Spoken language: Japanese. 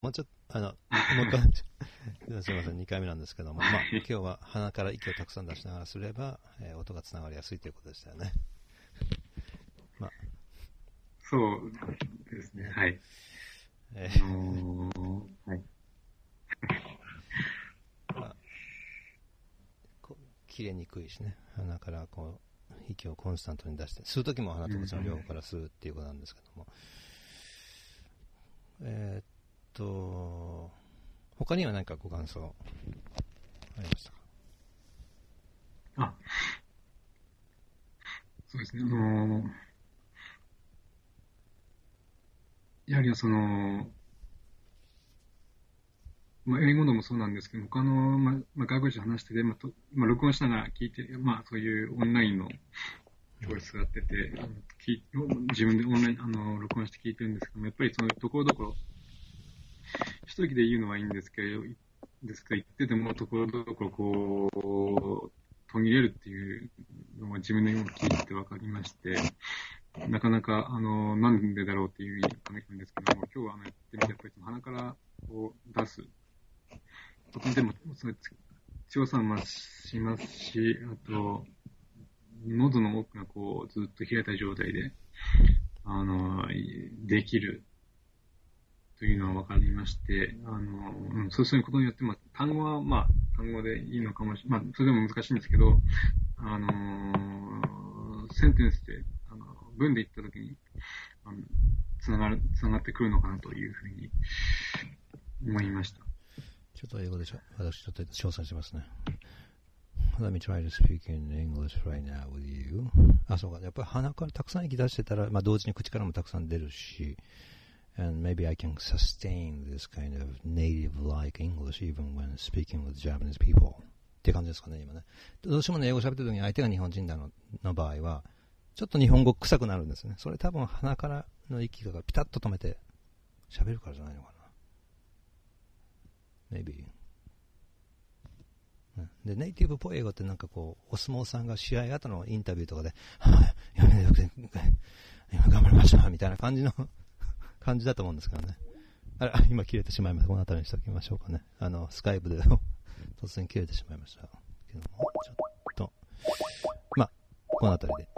もうちょっと、もう一回、すみません、2回目なんですけども、まあ、今日は鼻から息をたくさん出しながらすれば、音がつながりやすいということでしたよね。まあ、 そうですね、はい。はい。 まあ、切れにくいしね、鼻からこう、息をコンスタントに出して、吸うときも鼻と口の両方から吸うっていうことなんですけども、他には何かご感想ありましたか？ あ、そうですね、やはり英語でもそうなんですけど、他の、外国人と話してて、録音しながら聞いて、そういうオンラインの教室があってて、自分でオンライン、録音して聞いてるんですけども、やっぱりそのところどころ、一人で言うのはいいんですけど、言っててもところどころこう、途切れるっていうのが自分で聞いてて分かりまして、なかなか、なんでだろうっていう意味がないんですけども、今日はやってみて、やっぱり鼻からこう出す。とてもでも、それ強さも増しますし、あと、喉の奥がこう、ずっと開いた状態で、できるというのは分かりまして、そうすることによって、単語は単語でいいのかもしれない。それでも難しいんですけど、センテンスで、文で言ったときに、つながってくるのかなというふうに思いました。 ちょっと英語で私ちょっと挑戦しますね。Let me try to speak in English right now with you. そうか。やっぱり鼻からたくさん息出してたら、同時に口からもたくさん出るし、and maybe I can sustain this kind of native-like English even when speaking with Japanese people. って感じですかね、今ね。どうしてもね、英語喋ってる時に相手が日本人の場合は、ちょっと日本語臭くなるんですね。それ多分鼻からの息がピタッと止めて喋るからじゃないのかな。maybe。で、ネイティブっぽい英語ってなんかこう、お相撲さんが試合後のインタビューとかで、やめてよくて、今頑張りましたみたいな感じだと思うんですけどね。今切れてしまいました。この辺りにしておきましょうかね。スカイプで突然切れてしまいましたけども、ちょっと、この辺りで。